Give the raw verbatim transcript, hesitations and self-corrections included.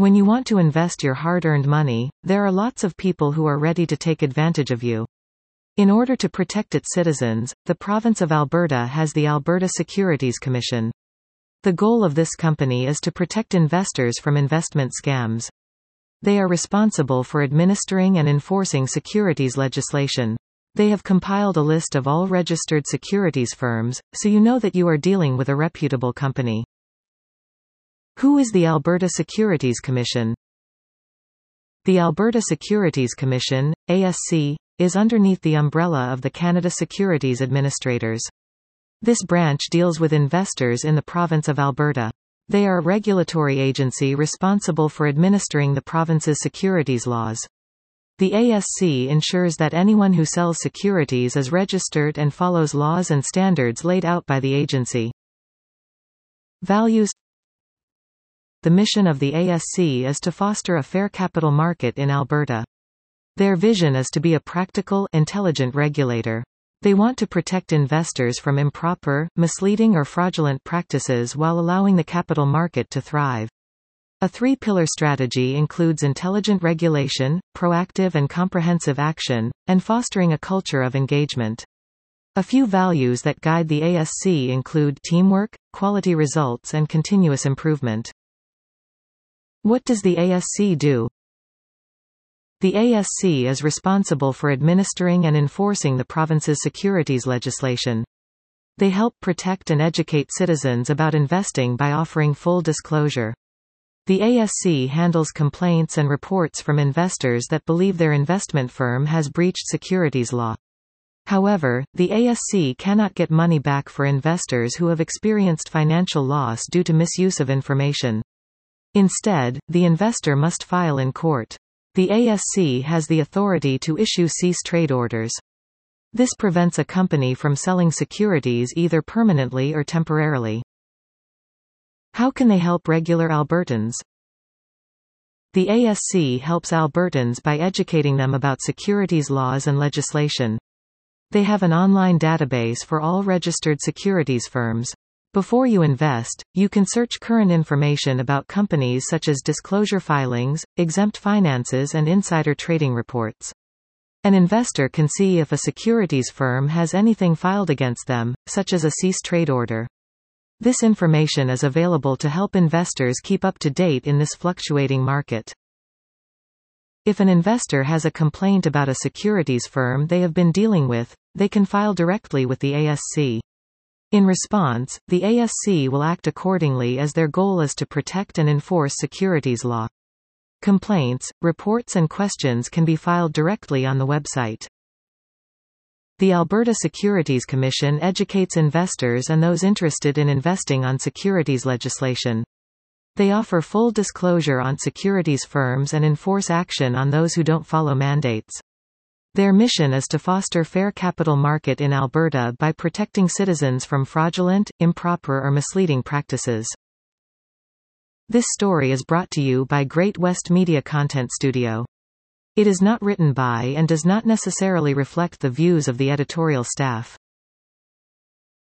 When you want to invest your hard-earned money, there are lots of people who are ready to take advantage of you. In order to protect its citizens, the province of Alberta has the Alberta Securities Commission. The goal of this company is to protect investors from investment scams. They are responsible for administering and enforcing securities legislation. They have compiled a list of all registered securities firms, so you know that you are dealing with a reputable company. Who is the Alberta Securities Commission? The Alberta Securities Commission, A S C, is underneath the umbrella of the Canada Securities Administrators. This branch deals with investors in the province of Alberta. They are a regulatory agency responsible for administering the province's securities laws. The A S C ensures that anyone who sells securities is registered and follows laws and standards laid out by the agency. Values. The mission of the A S C is to foster a fair capital market in Alberta. Their vision is to be a practical, intelligent regulator. They want to protect investors from improper, misleading or fraudulent practices while allowing the capital market to thrive. A three-pillar strategy includes intelligent regulation, proactive and comprehensive action, and fostering a culture of engagement. A few values that guide the A S C include teamwork, quality results and continuous improvement. What does the A S C do? The A S C is responsible for administering and enforcing the province's securities legislation. They help protect and educate citizens about investing by offering full disclosure. The A S C handles complaints and reports from investors that believe their investment firm has breached securities law. However, the A S C cannot get money back for investors who have experienced financial loss due to misuse of information. Instead, the investor must file in court. The A S C has the authority to issue cease trade orders. This prevents a company from selling securities either permanently or temporarily. How can they help regular Albertans? The A S C helps Albertans by educating them about securities laws and legislation. They have an online database for all registered securities firms. Before you invest, you can search current information about companies such as disclosure filings, exempt finances and insider trading reports. An investor can see if a securities firm has anything filed against them, such as a cease trade order. This information is available to help investors keep up to date in this fluctuating market. If an investor has a complaint about a securities firm they have been dealing with, they can file directly with the A S C. In response, the A S C will act accordingly as their goal is to protect and enforce securities law. Complaints, reports and questions can be filed directly on the website. The Alberta Securities Commission educates investors and those interested in investing on securities legislation. They offer full disclosure on securities firms and enforce action on those who don't follow mandates. Their mission is to foster fair capital market in Alberta by protecting citizens from fraudulent, improper or misleading practices. This story is brought to you by Great West Media Content Studio. It is not written by and does not necessarily reflect the views of the editorial staff.